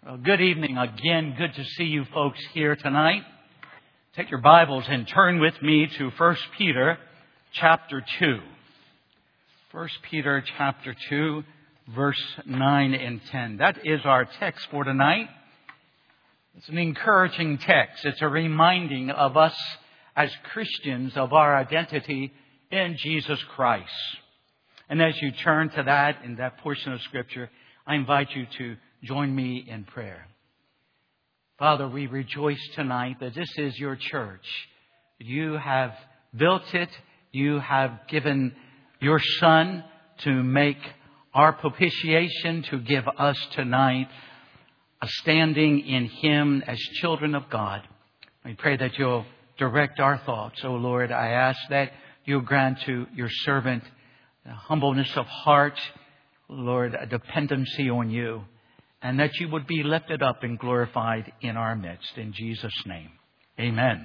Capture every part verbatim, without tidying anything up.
Well, good evening again. Good to see you folks here tonight. Take your Bibles and turn with me to First Peter chapter two. First Peter chapter two, verse nine and ten. That is our text for tonight. It's an encouraging text. It's a reminding of us as Christians of our identity in Jesus Christ. And as you turn to that in that portion of Scripture, I invite you to join me in prayer. Father, we rejoice tonight that this is your church. You have built it. You have given your Son to make our propitiation, to give us tonight a standing in Him as children of God. We pray that you'll direct our thoughts. Oh Lord, I ask that you'll grant to your servant a humbleness of heart, Lord, a dependency on you, and that you would be lifted up and glorified in our midst. In Jesus' name, amen.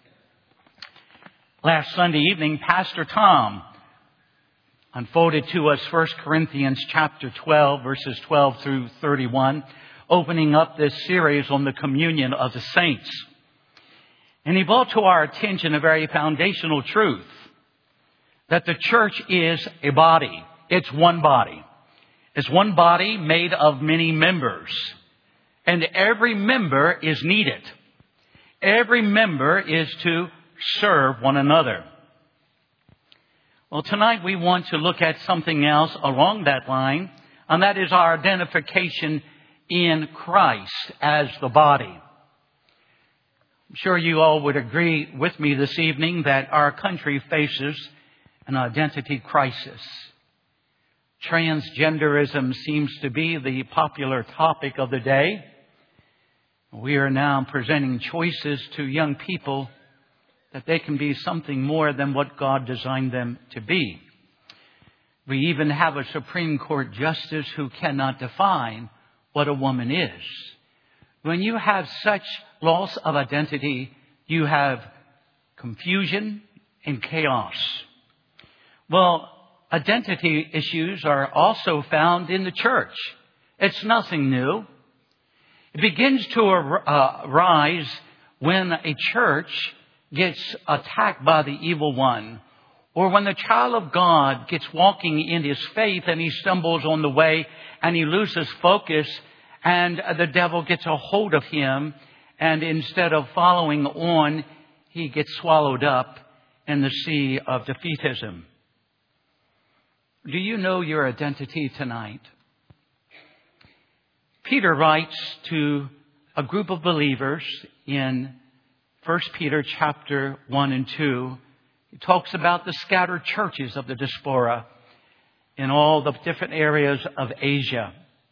Last Sunday evening, Pastor Tom unfolded to us First Corinthians chapter twelve, verses twelve through thirty-one, opening up this series on the communion of the saints. And he brought to our attention a very foundational truth, that the church is a body. It's one body. It's one body made of many members. And every member is needed. Every member is to serve one another. Well, tonight we want to look at something else along that line, and that is our identification in Christ as the body. I'm sure you all would agree with me this evening that our country faces an identity crisis. Transgenderism seems to be the popular topic of the day. We are now presenting choices to young people that they can be something more than what God designed them to be. We even have a Supreme Court justice who cannot define what a woman is. When you have such loss of identity, you have confusion and chaos. Well, identity issues are also found in the church. It's nothing new. It begins to arise when a church gets attacked by the evil one, or when the child of God gets walking in his faith and he stumbles on the way and he loses focus and the devil gets a hold of him, and instead of following on, he gets swallowed up in the sea of defeatism. Do you know your identity tonight? Peter writes to a group of believers in First Peter chapter one and two. He talks about the scattered churches of the diaspora in all the different areas of Asia.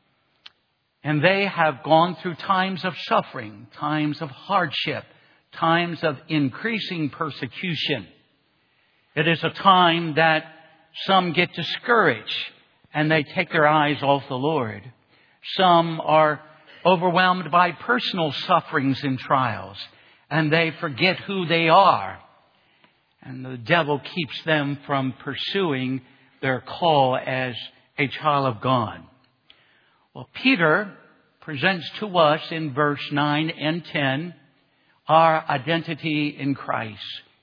And they have gone through times of suffering, times of hardship, times of increasing persecution. It is a time that some get discouraged and they take their eyes off the Lord. Some are overwhelmed by personal sufferings and trials, and they forget who they are. And the devil keeps them from pursuing their call as a child of God. Well, Peter presents to us in verse nine and ten our identity in Christ.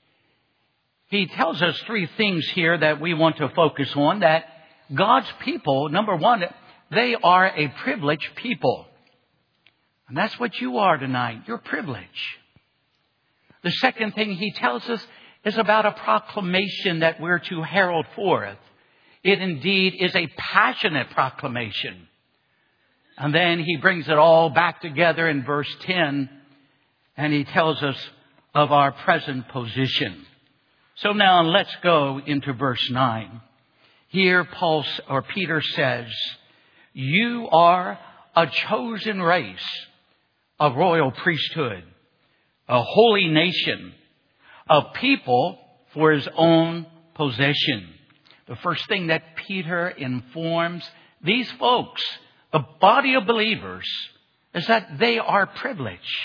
He tells us three things here that we want to focus on. That God's people, number one, they are a privileged people. And that's what you are tonight. You're privileged. The second thing he tells us is about a proclamation that we're to herald forth. It indeed is a passionate proclamation. And then he brings it all back together in verse ten, and he tells us of our present position. So now let's go into verse nine. Here Paul or Peter says, "You are a chosen race, a royal priesthood, a holy nation, a people for his own possession." The first thing that Peter informs these folks, the body of believers, is that they are privileged.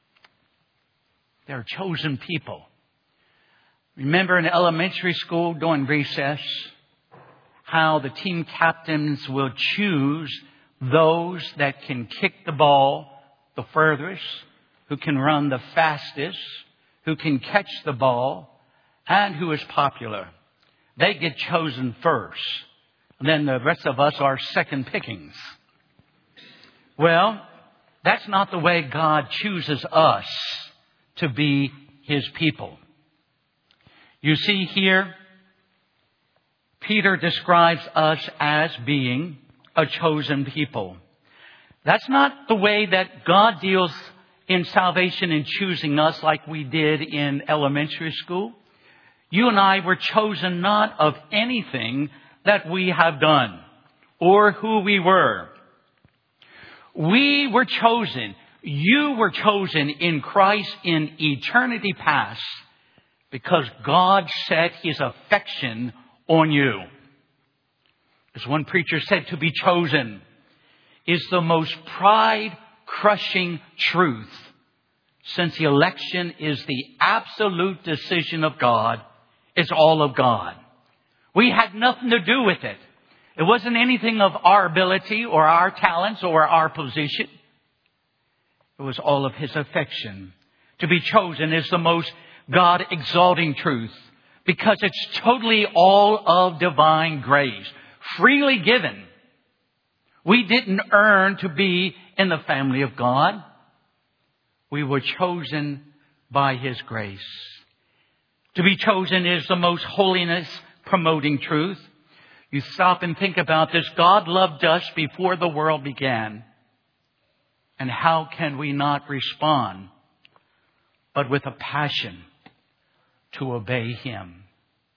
They're a chosen people. Remember in elementary school during recess how the team captains will choose those that can kick the ball the furthest, who can run the fastest, who can catch the ball, and who is popular. They get chosen first. And then the rest of us are second pickings. Well, that's not the way God chooses us to be His people. You see here, Peter describes us as being a chosen people. That's not the way that God deals in salvation and choosing us like we did in elementary school. You and I were chosen not of anything that we have done or who we were. We were chosen. You were chosen in Christ in eternity past because God set His affection on you. As one preacher said, to be chosen is the most pride-crushing truth, since the election is the absolute decision of God. It's all of God. We had nothing to do with it. It wasn't anything of our ability or our talents or our position. It was all of His affection. To be chosen is the most God-exalting truth because it's totally all of divine grace, freely given. We didn't earn to be in the family of God. We were chosen by His grace. To be chosen is the most holiness-promoting truth. You stop and think about this. God loved us before the world began. And how can we not respond but with a passion to obey Him?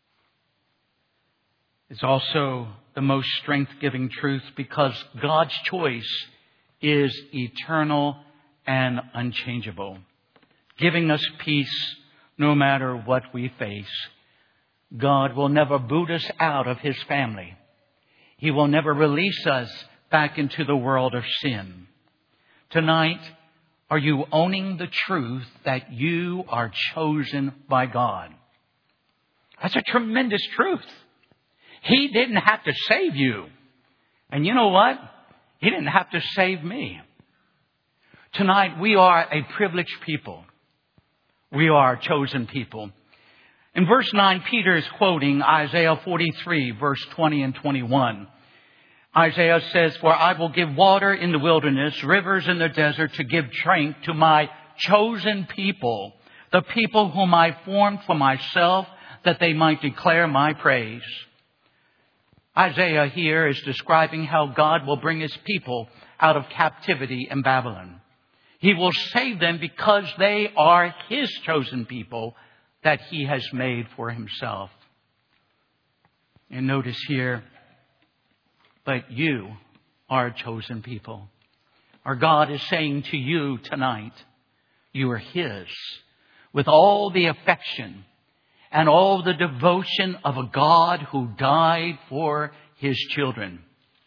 It's also the most strength-giving truth because God's choice is eternal and unchangeable, giving us peace no matter what we face. God will never boot us out of His family. He will never release us back into the world of sin. Tonight, are you owning the truth that you are chosen by God? That's a tremendous truth. He didn't have to save you. And you know what? He didn't have to save me. Tonight, we are a privileged people. We are a chosen people. In verse nine, Peter is quoting Isaiah forty-three, verse twenty and twenty-one. Isaiah says, "For I will give water in the wilderness, rivers in the desert, to give drink to my chosen people, the people whom I formed for myself, that they might declare my praise." Isaiah here is describing how God will bring His people out of captivity in Babylon. He will save them because they are His chosen people that He has made for Himself. And notice here, but you are a chosen people. Our God is saying to you tonight, you are His, with all the affection and all the devotion of a God who died for His children.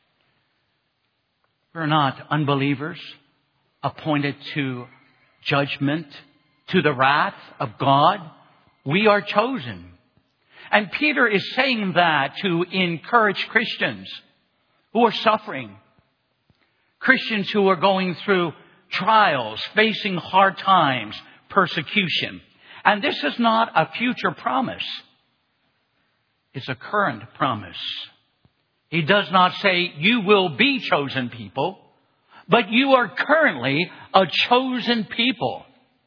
We're not unbelievers appointed to judgment, to the wrath of God. We are chosen. And Peter is saying that to encourage Christians who are suffering, Christians who are going through trials, facing hard times, persecution. And this is not a future promise. It's a current promise. He does not say you will be chosen people, but you are currently a chosen people.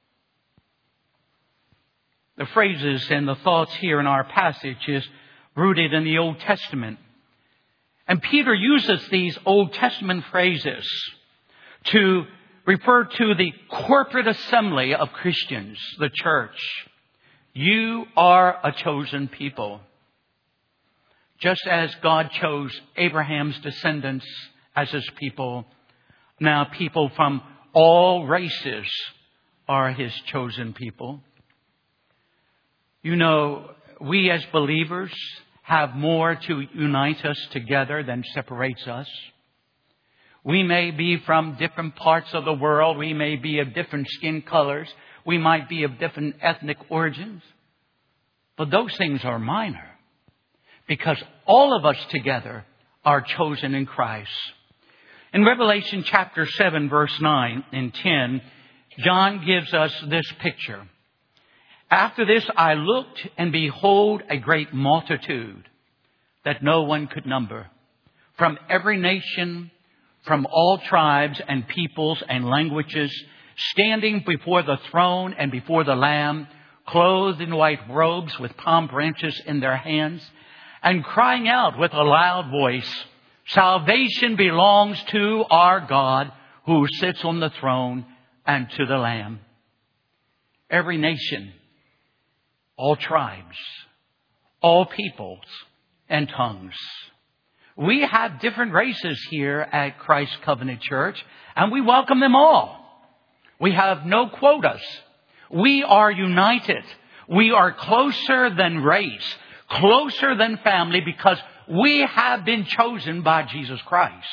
The phrases and the thoughts here in our passage is rooted in the Old Testament. And Peter uses these Old Testament phrases to refer to the corporate assembly of Christians, the church. You are a chosen people. Just as God chose Abraham's descendants as His people, now people from all races are His chosen people. You know, we as believers have more to unite us together than separates us. We may be from different parts of the world. We may be of different skin colors. We might be of different ethnic origins. But those things are minor, because all of us together are chosen in Christ. In Revelation chapter seven, verse nine and ten, John gives us this picture. After this I looked, and behold, a great multitude that no one could number, from every nation, from all tribes and peoples and languages, standing before the throne and before the Lamb, clothed in white robes with palm branches in their hands, and crying out with a loud voice, "Salvation belongs to our God who sits on the throne and to the Lamb." Every nation, all tribes, all peoples and tongues. We have different races here at Christ Covenant Church, and we welcome them all. We have no quotas. We are united. We are closer than race, closer than family, because we have been chosen by Jesus Christ.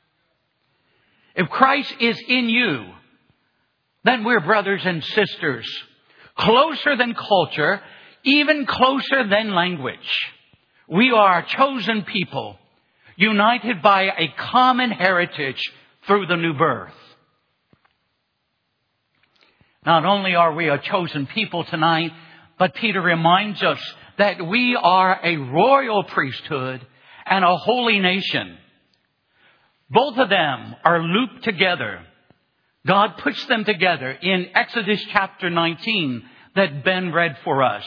If Christ is in you, then we're brothers and sisters, closer than culture, even closer than language. We are a chosen people, united by a common heritage through the new birth. Not only are we a chosen people tonight, but Peter reminds us that we are a royal priesthood and a holy nation. Both of them are looped together. God puts them together in Exodus chapter nineteen that Ben read for us.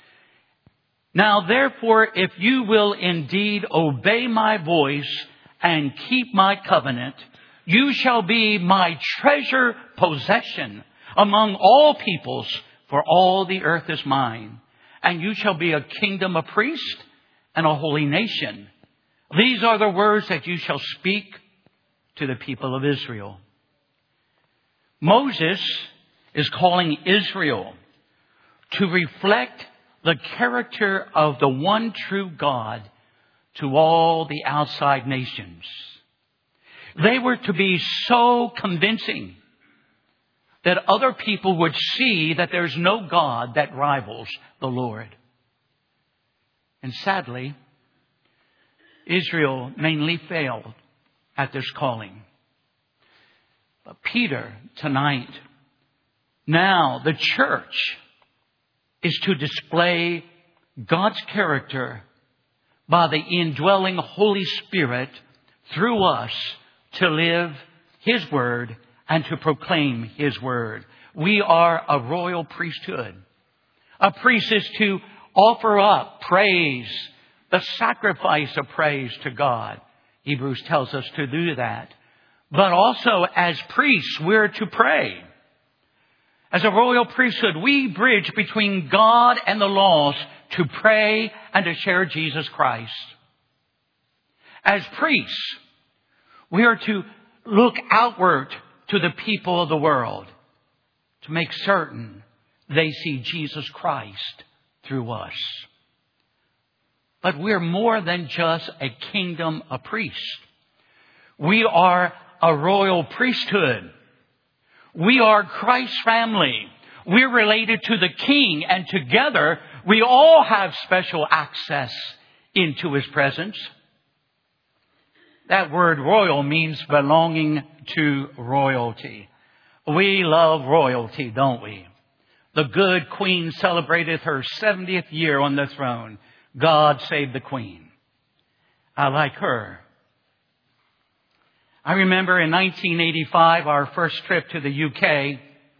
Now, therefore, if you will indeed obey my voice and keep my covenant, you shall be my treasure possession among all peoples, for all the earth is mine. And you shall be a kingdom, a priest, and a holy nation. These are the words that you shall speak to the people of Israel. Moses is calling Israel to reflect the character of the one true God to all the outside nations. They were to be so convincing that other people would see that there's no God that rivals the Lord. And sadly, Israel mainly failed at this calling. But Peter, tonight, now the church is to display God's character by the indwelling Holy Spirit through us to live His Word and to proclaim His Word. We are a royal priesthood. A priest is to offer up praise, the sacrifice of praise to God. Hebrews tells us to do that. But also as priests, we're to pray. As a royal priesthood, we bridge between God and the lost to pray and to share Jesus Christ. As priests, we are to look outward to the people of the world to make certain they see Jesus Christ through us. But we're more than just a kingdom of priests. We are a royal priesthood. We are Christ's family. We're related to the King, and together we all have special access into His presence. That word royal means belonging to royalty. We love royalty, don't we? The good Queen celebrated her seventieth year on the throne. God save the Queen. I like her. I remember in nineteen eighty-five, our first trip to the U K,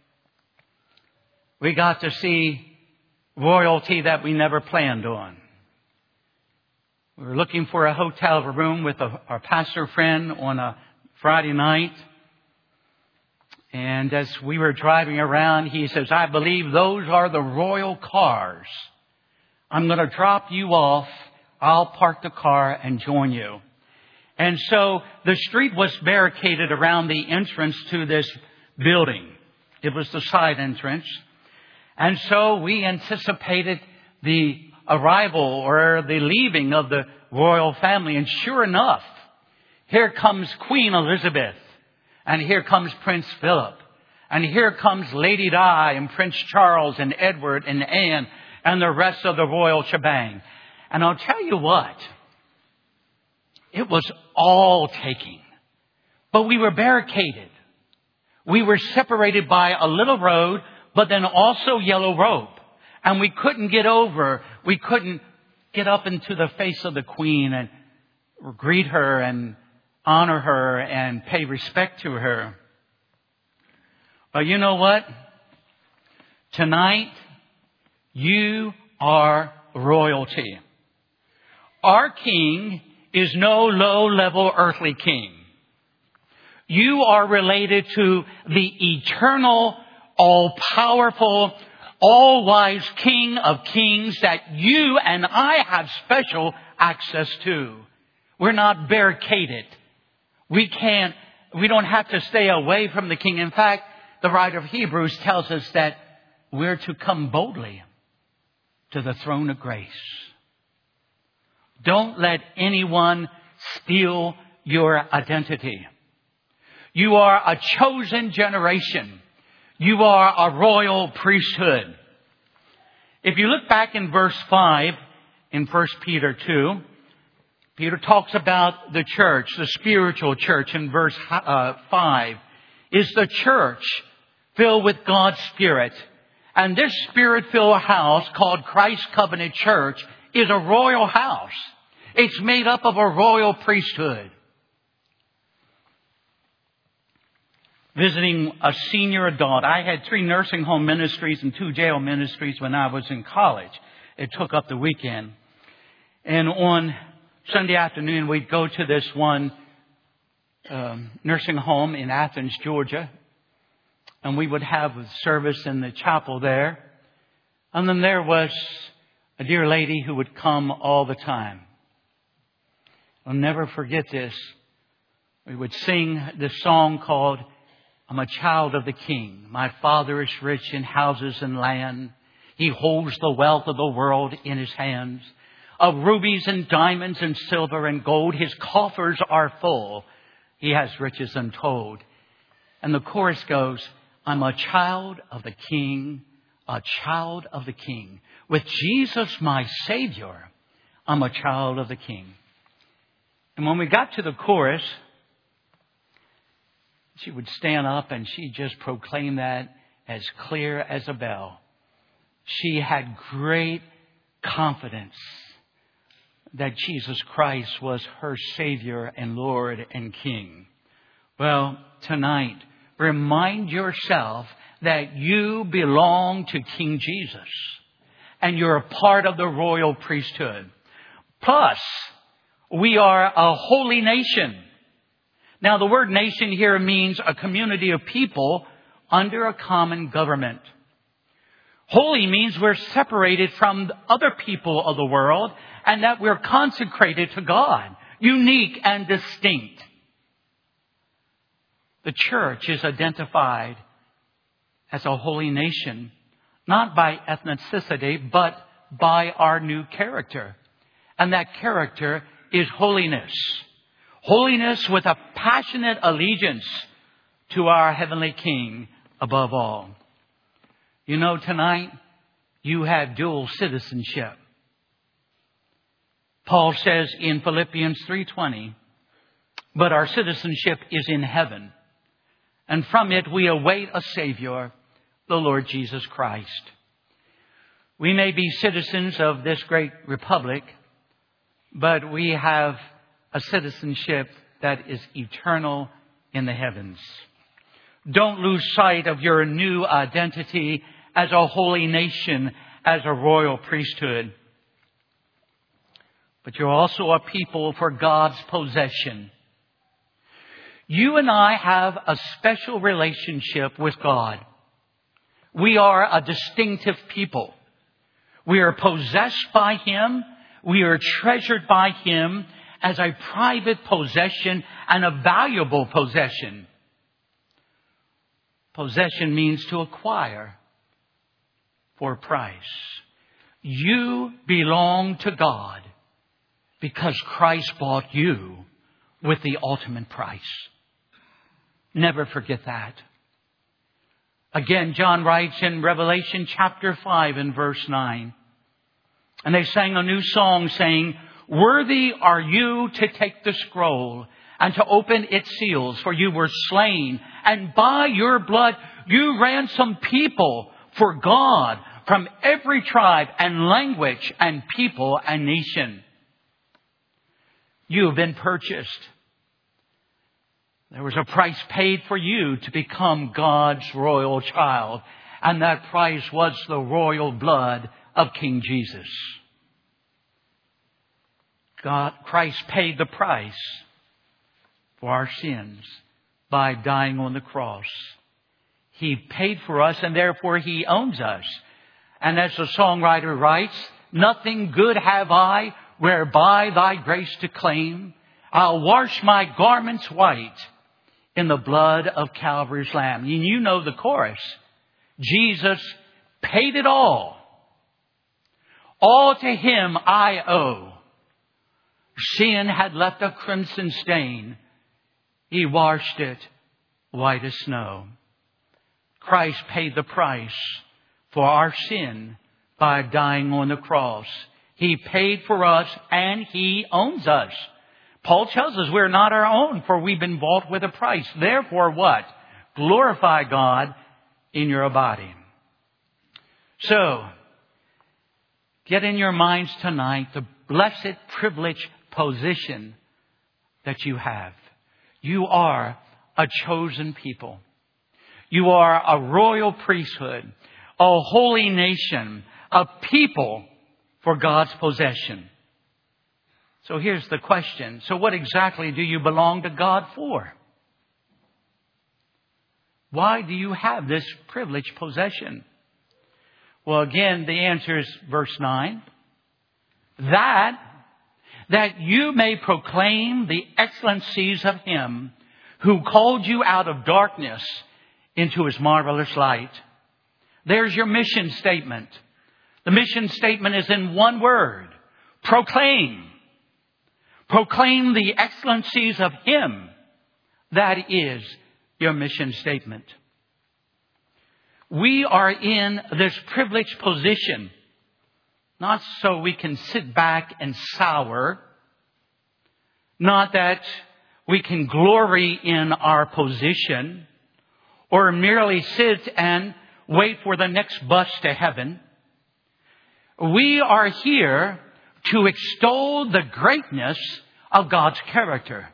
we got to see royalty that we never planned on. We were looking for a hotel room with a, our pastor friend on a Friday night. And as we were driving around, he says, "I believe those are the royal cars. I'm going to drop you off. I'll park the car and join you." And so the street was barricaded around the entrance to this building. It was the side entrance. And so we anticipated the arrival or the leaving of the royal family. And sure enough, here comes Queen Elizabeth. And here comes Prince Philip. And here comes Lady Di and Prince Charles and Edward and Anne and the rest of the royal shebang. And I'll tell you what, it was all taking. But we were barricaded. We were separated by a little road, but then also yellow rope. And we couldn't get over. We couldn't get up into the face of the Queen and greet her and honor her and pay respect to her. But you know what? Tonight, you are royalty. Our King is no low-level earthly king. You are related to the eternal, all-powerful, all-wise King of kings that you and I have special access to. We're not barricaded. We can't, we don't have to stay away from the King. In fact, the writer of Hebrews tells us that we're to come boldly to the throne of grace. Don't let anyone steal your identity. You are a chosen generation. You are a royal priesthood. If you look back in verse five in First Peter two, Peter talks about the church, the spiritual church in verse uh, five. Is the church filled with God's Spirit. And this Spirit-filled house called Christ's Covenant Church is a royal house. It's made up of a royal priesthood. Visiting a senior adult. I had three nursing home ministries and two jail ministries when I was in college. It took up the weekend. And on Sunday afternoon, we'd go to this one um, nursing home in Athens, Georgia. And we would have a service in the chapel there. And then there was a dear lady who would come all the time. I'll never forget this. We would sing this song called, I'm a child of the King. My Father is rich in houses and land. He holds the wealth of the world in His hands. Of rubies and diamonds and silver and gold, His coffers are full. He has riches untold. And the chorus goes, I'm a child of the King, a child of the King. With Jesus, my Savior, I'm a child of the King. And when we got to the chorus, she would stand up and she just proclaimed that as clear as a bell. She had great confidence that Jesus Christ was her Savior and Lord and King. Well, tonight, remind yourself that you belong to King Jesus and you're a part of the royal priesthood. Plus, we are a holy nation. Now, the word nation here means a community of people under a common government. Holy means we're separated from other people of the world and that we're consecrated to God, unique and distinct. The church is identified as a holy nation, not by ethnicity, but by our new character. And that character is holiness. Holiness with a passionate allegiance to our heavenly King above all. You know, tonight you have dual citizenship. Paul says in Philippians three twenty, but our citizenship is in heaven, and from it we await a Savior, the Lord Jesus Christ. We may be citizens of this great republic, but we have a citizenship that is eternal in the heavens. Don't lose sight of your new identity as a holy nation, as a royal priesthood. But you're also a people for God's possession. You and I have a special relationship with God. We are a distinctive people. We are possessed by Him. We are treasured by Him as a private possession and a valuable possession. Possession means to acquire for a price. You belong to God because Christ bought you with the ultimate price. Never forget that. Again, John writes in Revelation chapter five and verse nine. And they sang a new song saying, worthy are you to take the scroll and to open its seals. For you were slain, and by your blood you ransomed people for God from every tribe and language and people and nation. You have been purchased. There was a price paid for you to become God's royal child. And that price was the royal blood of King Jesus. God, Christ paid the price for our sins by dying on the cross. He paid for us, and therefore He owns us. And as the songwriter writes, nothing good have I whereby Thy grace to claim. I'll wash my garments white in the blood of Calvary's Lamb. And you know the chorus. Jesus paid it all. All to Him I owe. Sin had left a crimson stain. He washed it white as snow. Christ paid the price for our sin by dying on the cross. He paid for us and He owns us. Paul tells us we're not our own, for we've been bought with a price. Therefore what? Glorify God in your body. So, get in your minds tonight the blessed privileged position that you have. You are a chosen people. You are a royal priesthood, a holy nation, a people for God's possession. So here's the question. So what exactly do you belong to God for? Why do you have this privileged possession? Well, again, the answer is verse nine. That, that you may proclaim the excellencies of Him who called you out of darkness into His marvelous light. There's your mission statement. The mission statement is in one word. Proclaim. Proclaim the excellencies of Him. That is your mission statement. We are in this privileged position, not so we can sit back and sour, not that we can glory in our position, or merely sit and wait for the next bus to heaven. We are here to extol the greatness of God's character.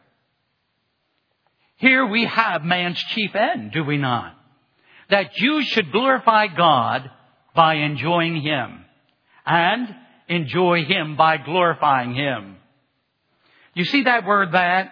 Here we have man's chief end, do we not? That you should glorify God by enjoying Him and enjoy Him by glorifying Him. You see that word that?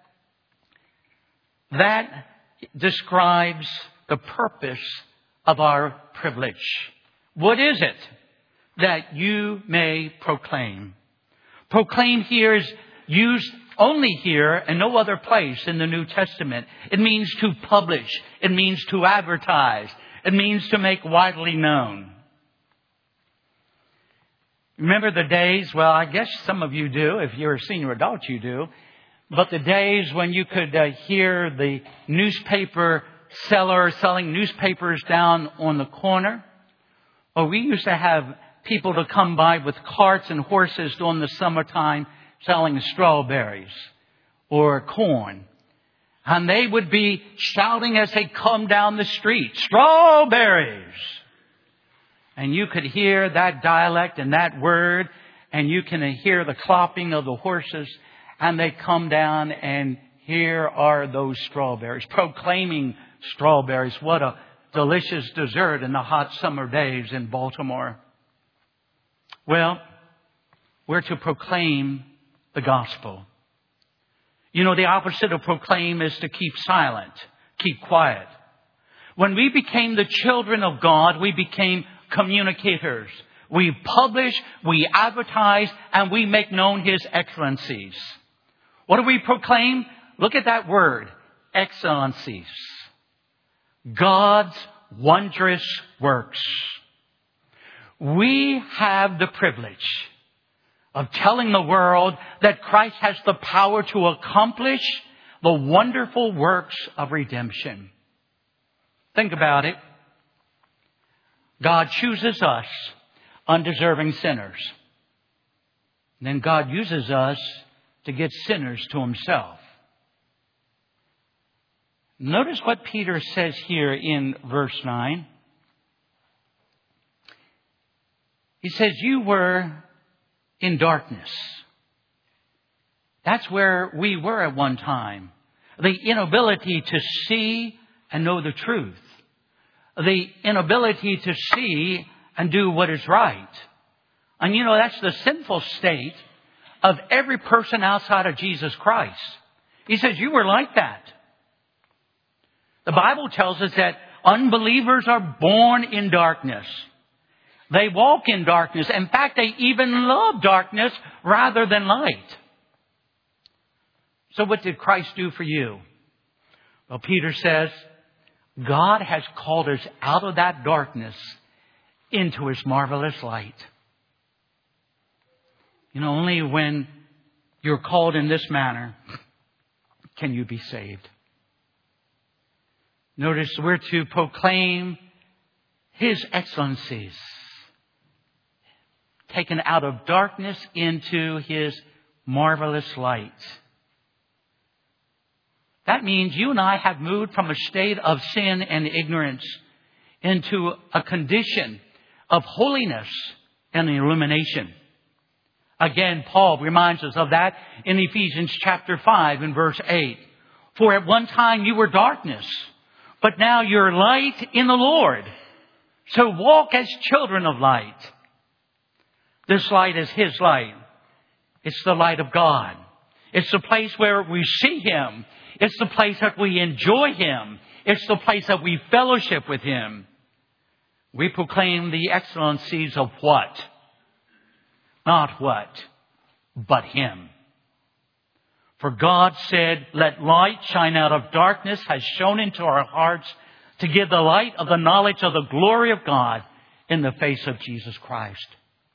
That describes the purpose of our privilege. What is it? That you may proclaim. Proclaim here is used only here and no other place in the New Testament. It means to publish. It means to advertise. It means to make widely known. Remember the days, well, I guess some of you do. If you're a senior adult, you do. But the days when you could uh, hear the newspaper seller selling newspapers down on the corner. Or we used to have people to come by with carts and horses during the summertime selling strawberries or corn. And they would be shouting as they come down the street, strawberries. And you could hear that dialect and that word, and you can hear the clopping of the horses, and they come down, and here are those strawberries, proclaiming strawberries. What a delicious dessert in the hot summer days in Baltimore. Well, we're to proclaim the gospel. You know, the opposite of proclaim is to keep silent, keep quiet. When we became the children of God, we became communicators. We publish, we advertise, and we make known His excellencies. What do we proclaim? Look at that word, excellencies. God's wondrous works. We have the privilege of telling the world that Christ has the power to accomplish the wonderful works of redemption. Think about it. God chooses us, undeserving sinners. And then God uses us to get sinners to Himself. Notice what Peter says here in verse nine. He says, you were in darkness. That's where we were at one time. The inability to see and know the truth. The inability to see and do what is right. And you know, that's the sinful state of every person outside of Jesus Christ. He says, you were like that. The Bible tells us that unbelievers are born in darkness. They walk in darkness. In fact, they even love darkness rather than light. So what did Christ do for you? Well, Peter says, God has called us out of that darkness into His marvelous light. You know, only when you're called in this manner can you be saved. Notice we're to proclaim His excellencies. Taken out of darkness into His marvelous light. That means you and I have moved from a state of sin and ignorance into a condition of holiness and illumination. Again, Paul reminds us of that in Ephesians chapter five and verse eight. For at one time you were darkness, but now you're light in the Lord. So walk as children of light. This light is His light. It's the light of God. It's the place where we see Him. It's the place that we enjoy Him. It's the place that we fellowship with Him. We proclaim the excellencies of what? Not what, but Him. For God said, let light shine out of darkness, has shone into our hearts to give the light of the knowledge of the glory of God in the face of Jesus Christ.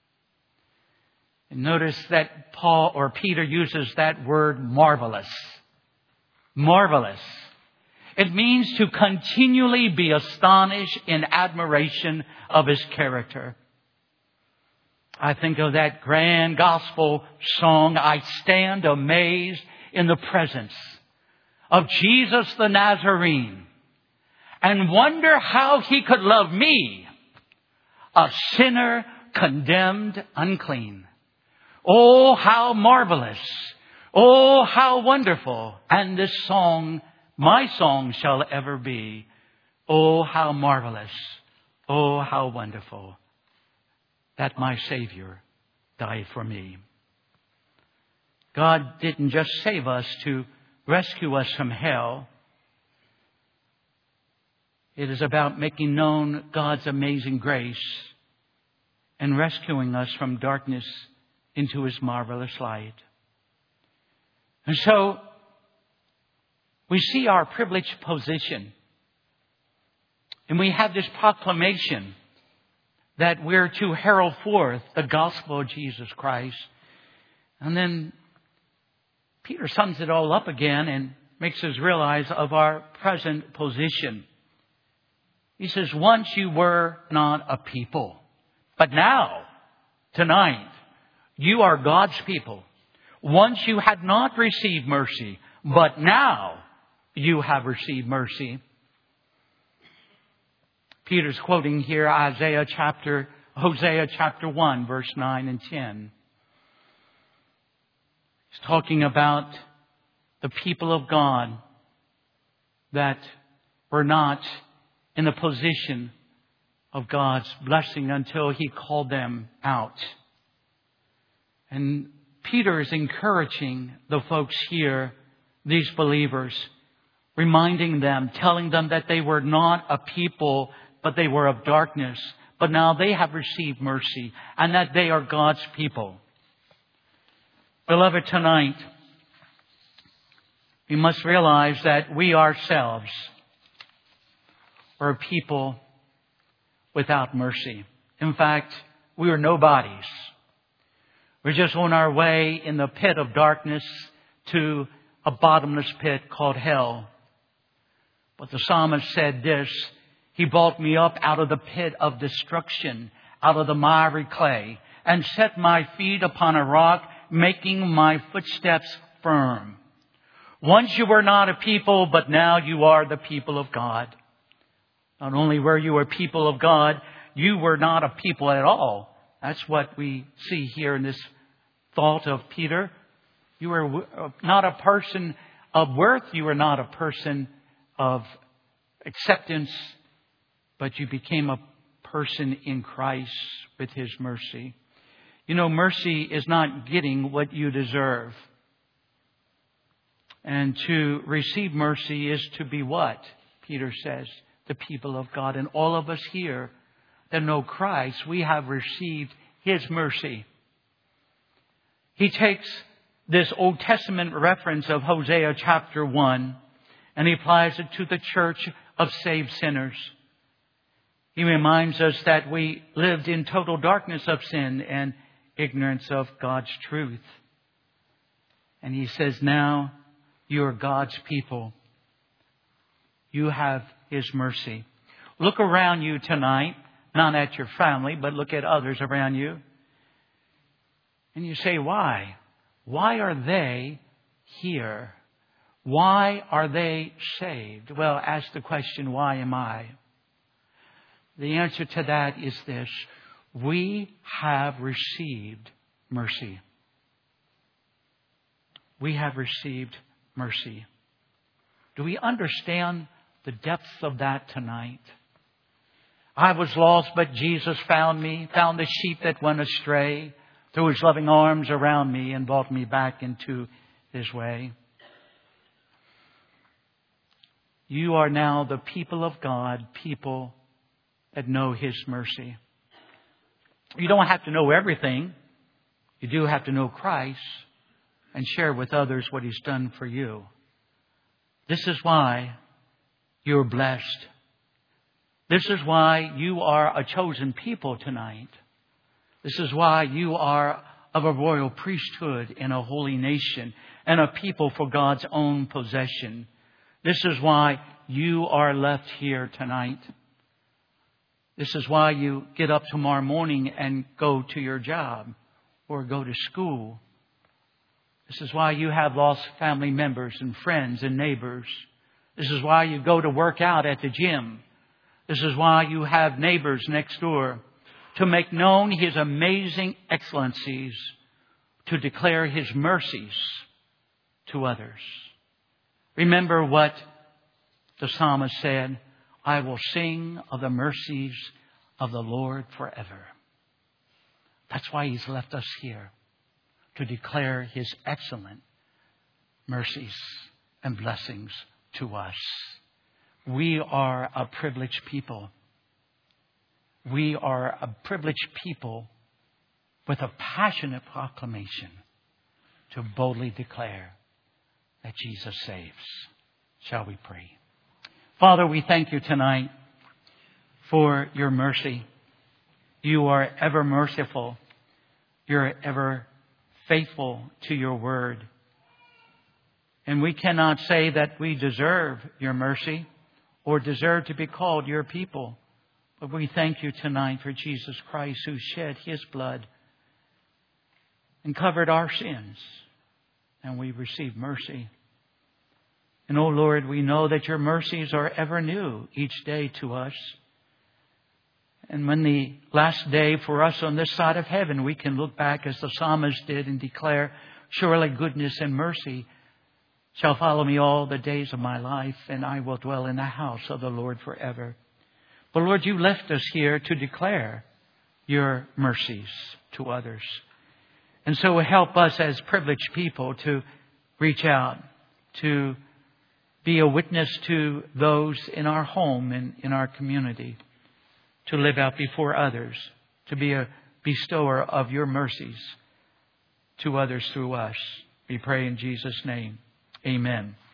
And notice that Paul or Peter uses that word marvelous. Marvelous. It means to continually be astonished in admiration of His character. I think of that grand gospel song, I stand amazed in the presence of Jesus the Nazarene and wonder how He could love me, a sinner condemned unclean. Oh, how marvelous. Oh, how wonderful. And this song, my song shall ever be. Oh, how marvelous. Oh, how wonderful that my Savior died for me. God didn't just save us to rescue us from hell. It is about making known God's amazing grace and rescuing us from darkness into His marvelous light. And so we see our privileged position. And we have this proclamation that we're to herald forth the gospel of Jesus Christ. And then Peter sums it all up again and makes us realize of our present position. He says, once you were not a people, but now, tonight, you are God's people. Once you had not received mercy, but now you have received mercy. Peter's quoting here Isaiah chapter, Hosea chapter one, verse nine and ten. He's talking about the people of God that were not in the position of God's blessing until He called them out. And Peter is encouraging the folks here, these believers, reminding them, telling them that they were not a people, but they were of darkness. But now they have received mercy and that they are God's people. Beloved, tonight, we must realize that we ourselves are a people without mercy. In fact, we are nobodies. We're just on our way in the pit of darkness to a bottomless pit called hell. But the psalmist said this, He brought me up out of the pit of destruction, out of the miry clay, and set my feet upon a rock, making my footsteps firm. Once you were not a people, but now you are the people of God. Not only were you a people of God, you were not a people at all. That's what we see here in this thought of Peter. You were not a person of worth. You were not a person of acceptance, but you became a person in Christ with His mercy. You know, mercy is not getting what you deserve. And to receive mercy is to be what? Peter says, the people of God. And all of us here that know Christ, we have received His mercy. He takes this Old Testament reference of Hosea chapter one and He applies it to the church of saved sinners. He reminds us that we lived in total darkness of sin and ignorance of God's truth. And He says, now you are God's people. You have His mercy. Look around you tonight, not at your family, but look at others around you. And you say, why? Why are they here? Why are they saved? Well, ask the question, why am I? The answer to that is this. We have received mercy. We have received mercy. Do we understand the depths of that tonight? I was lost, but Jesus found me, found the sheep that went astray, threw His loving arms around me and brought me back into His way. You are now the people of God, people that know His mercy. You don't have to know everything. You do have to know Christ and share with others what He's done for you. This is why you're blessed. This is why you are a chosen people tonight. This is why you are of a royal priesthood and a holy nation and a people for God's own possession. This is why you are left here tonight. This is why you get up tomorrow morning and go to your job or go to school. This is why you have lost family members and friends and neighbors. This is why you go to work out at the gym. This is why you have neighbors next door, to make known His amazing excellencies, to declare His mercies to others. Remember what the psalmist said, I will sing of the mercies of the Lord forever. That's why He's left us here, to declare His excellent mercies and blessings to us. We are a privileged people. We are a privileged people with a passionate proclamation to boldly declare that Jesus saves. Shall we pray? Father, we thank You tonight for Your mercy. You are ever merciful. You're ever faithful to Your word. And we cannot say that we deserve Your mercy or deserve to be called Your people. But we thank You tonight for Jesus Christ, who shed His blood and covered our sins. And we receive mercy. And, oh Lord, we know that Your mercies are ever new each day to us. And when the last day for us on this side of heaven, we can look back as the psalmist did and declare, surely goodness and mercy shall follow me all the days of my life, and I will dwell in the house of the Lord forever. But Lord, You left us here to declare Your mercies to others. And so help us as privileged people to reach out, to be a witness to those in our home and in our community, to live out before others, to be a bestower of Your mercies to others through us. We pray in Jesus' name. Amen.